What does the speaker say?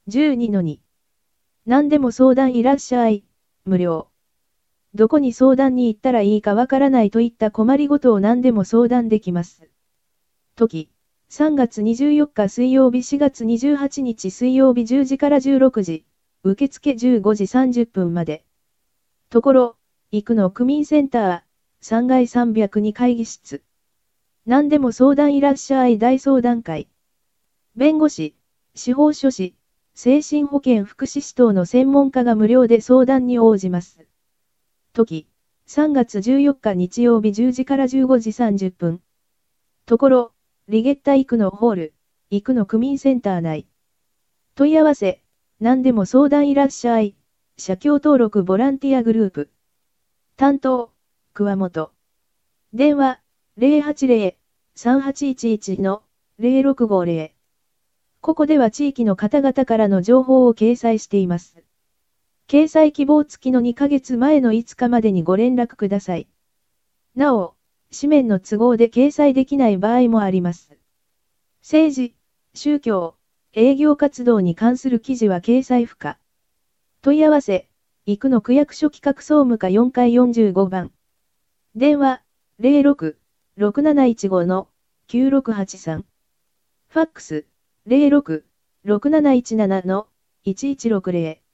12-2。何でも相談いらっしゃい。無料。どこに相談に行ったらいいかわからないといった困りごとを何でも相談できます。時。3月24日水曜日4月28日水曜日10時から16時。受付15時30分まで。ところ、生野区民センター、3階302会議室。何でも相談いらっしゃい大相談会。弁護士、司法書士、精神保健福祉士等の専門家が無料で相談に応じます。時、3月14日日曜日10時から15時30分。ところ、リゲッタ生野ホール、生野区民センター内。問い合わせ、何でも相談いらっしゃい。社協登録ボランティアグループ。担当、桑本。電話、080-3811-0650。ここでは地域の方々からの情報を掲載しています。掲載希望付きの2ヶ月前の5日までにご連絡ください。なお、紙面の都合で掲載できない場合もあります。政治、宗教、営業活動に関する記事は掲載不可。問い合わせ、生野区役所企画総務課4階45番。電話、06-6715-9683。ファックス、06-6717-1160。